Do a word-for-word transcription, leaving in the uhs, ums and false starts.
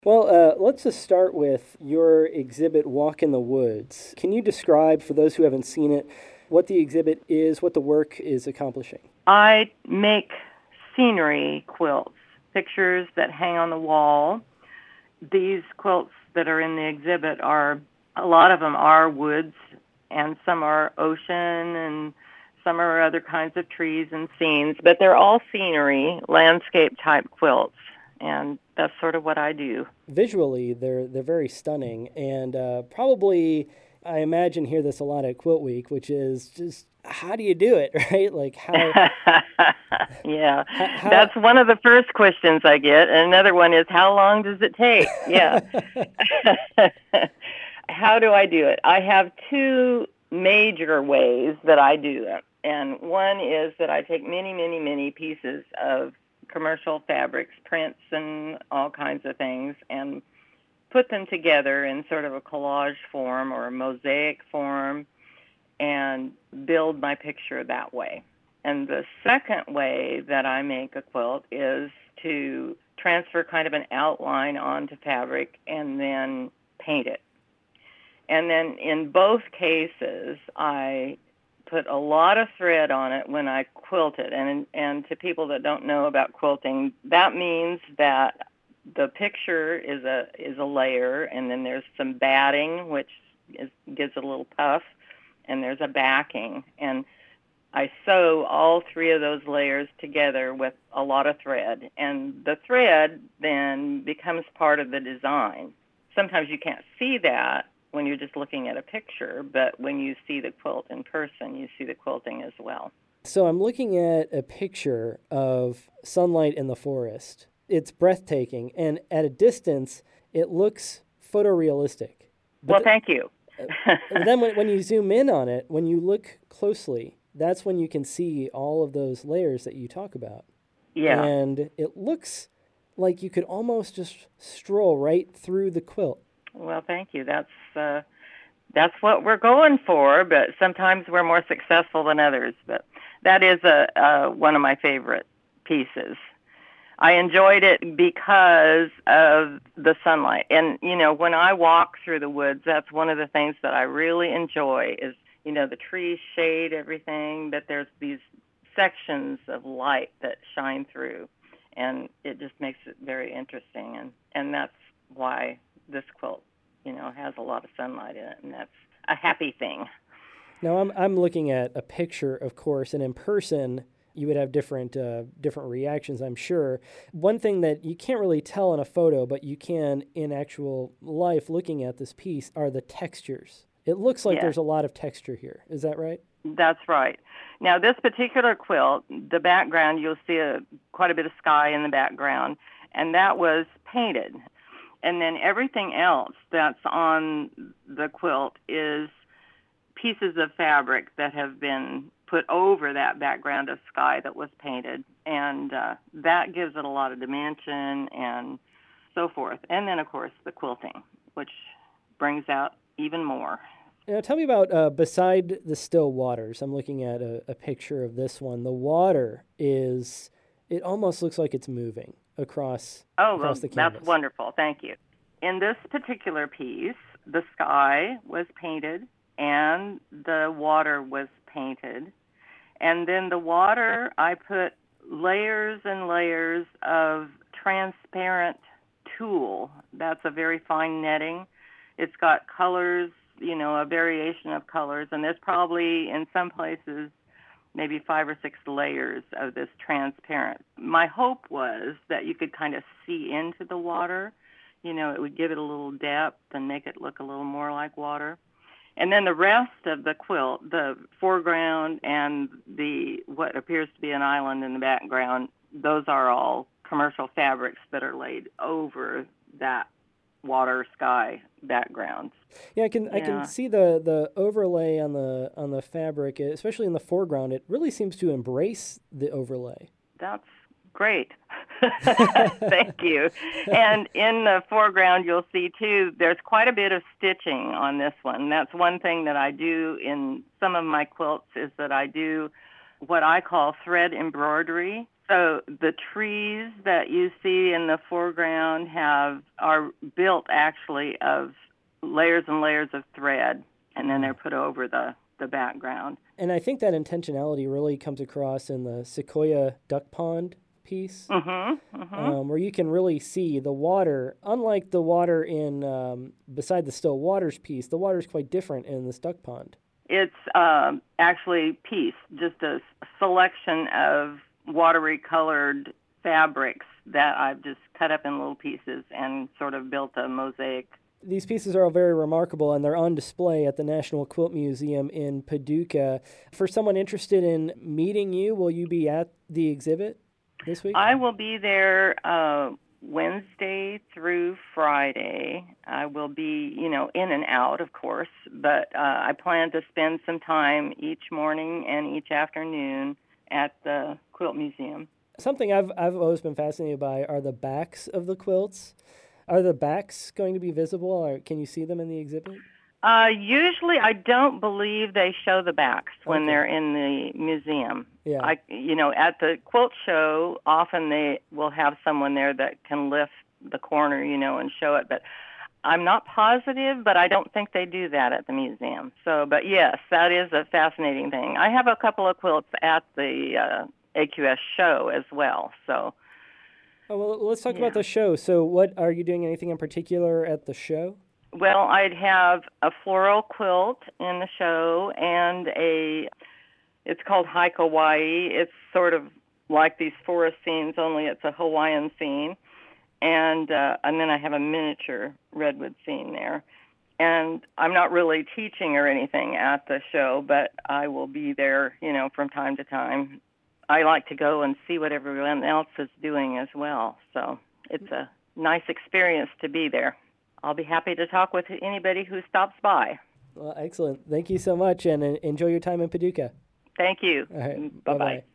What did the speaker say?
Well, uh, let's just start with your exhibit, Walk in the Woods. Can you describe, for those who haven't seen it, what the exhibit is, what the work is accomplishing? I make scenery quilts, pictures that hang on the wall. These quilts that are in the exhibit are, a lot of them are woods, and some are ocean, and some are other kinds of trees and scenes, but they're all scenery, landscape type quilts, and that's sort of what I do. Visually, they're they're very stunning, and uh, probably I imagine hear this a lot at Quilt Week, which is just how do you do it, right? Like how Yeah, how, how that's one of the first questions I get. And another one is, how long does it take? Yeah. How do I do it? I have two major ways that I do it. And one is that I take many, many, many pieces of commercial fabrics, prints, and all kinds of things, and put them together in sort of a collage form or a mosaic form and build my picture that way. And the second way that I make a quilt is to transfer kind of an outline onto fabric and then paint it. And then in both cases, I put a lot of thread on it when I quilt it. And, and to people that don't know about quilting, that means that the picture is a is a layer, and then there's some batting, which is, gives it a little puff, and there's a backing. And I sew all three of those layers together with a lot of thread. And the thread then becomes part of the design. Sometimes you can't see that when you're just looking at a picture, but when you see the quilt in person, you see the quilting as well. So I'm looking at a picture of sunlight in the forest. It's breathtaking, and at a distance, it looks photorealistic. But Well, th- thank you. but then when, when you zoom in on it, when you look closely, that's when you can see all of those layers that you talk about. Yeah. And it looks like you could almost just stroll right through the quilt. Well, thank you. That's uh, that's what we're going for, but sometimes we're more successful than others. But that is a, uh, one of my favorite pieces. I enjoyed it because of the sunlight. And, you know, when I walk through the woods, that's one of the things that I really enjoy is, you know, the trees shade everything, but there's these sections of light that shine through, and it just makes it very interesting. And, and that's why this quilt, you know, has a lot of sunlight in it, and that's a happy thing. Now, I'm, I'm looking at a picture, of course, and in person, you would have different uh, different reactions, I'm sure. One thing that you can't really tell in a photo, but you can in actual life looking at this piece, are the textures. It looks like Yes. there's a lot of texture here. Is that right? That's right. Now, this particular quilt, the background, you'll see a, quite a bit of sky in the background, and that was painted. And then everything else that's on the quilt is pieces of fabric that have been put over that background of sky that was painted, and uh, that gives it a lot of dimension and so forth. And then, of course, the quilting, which brings out even more. Now, tell me about uh, beside the still waters. I'm looking at a, a picture of this one. The water is, it almost looks like it's moving across, oh, across well, the canvas. That's wonderful. Thank you. In this particular piece, the sky was painted and the water was painted. And then the water, I put layers and layers of transparent tulle. That's a very fine netting. It's got colors, you know, a variation of colors, and there's probably in some places maybe five or six layers of this transparent. My hope was that you could kind of see into the water. You know, it would give it a little depth and make it look a little more like water. And then the rest of the quilt, the foreground and the what appears to be an island in the background, those are all commercial fabrics that are laid over that water sky background. Yeah, I can I can Yeah. see the, the overlay on the on the fabric, especially in the foreground. It really seems to embrace the overlay. That's great. Thank you. And in the foreground, you'll see, too, there's quite a bit of stitching on this one. That's one thing that I do in some of my quilts is that I do what I call thread embroidery. So the trees that you see in the foreground have are built actually of layers and layers of thread, and then they're put over the, the background. And I think that intentionality really comes across in the Sequoia Duck Pond piece, mm-hmm, mm-hmm. Um, where you can really see the water. Unlike the water in um, beside the still waters piece, the water is quite different in this duck pond. It's um, actually piece, just a selection of watery colored fabrics that I've just cut up in little pieces and sort of built a mosaic. These pieces are all very remarkable, and they're on display at the National Quilt Museum in Paducah. For someone interested in meeting you, will you be at the exhibit this week? I will be there uh, Wednesday through Friday. I will be, you know, in and out, of course, but uh, I plan to spend some time each morning and each afternoon at the Quilt Museum. Something I've I've always been fascinated by are the backs of the quilts. Are the backs going to be visible, or can you see them in the exhibit? Uh, usually, I don't believe they show the backs when Okay. they're in the museum. Yeah. I, you know, at the quilt show, often they will have someone there that can lift the corner, you know, and show it. But I'm not positive, but I don't think they do that at the museum. So, but yes, that is a fascinating thing. I have a couple of quilts at the uh, A Q S show as well. So. Oh, well, let's talk Yeah. about the show. So what, are you doing anything in particular at the show? Well, I'd have a floral quilt in the show and a, it's called Hike Hawaii. It's sort of like these forest scenes, only it's a Hawaiian scene. And uh, and then I have a miniature redwood scene there. And I'm not really teaching or anything at the show, but I will be there, you know, from time to time. I like to go and see what everyone else is doing as well. So it's a nice experience to be there. I'll be happy to talk with anybody who stops by. Well, excellent. Thank you so much, and uh, enjoy your time in Paducah. Thank you. All right. Bye-bye. Bye-bye.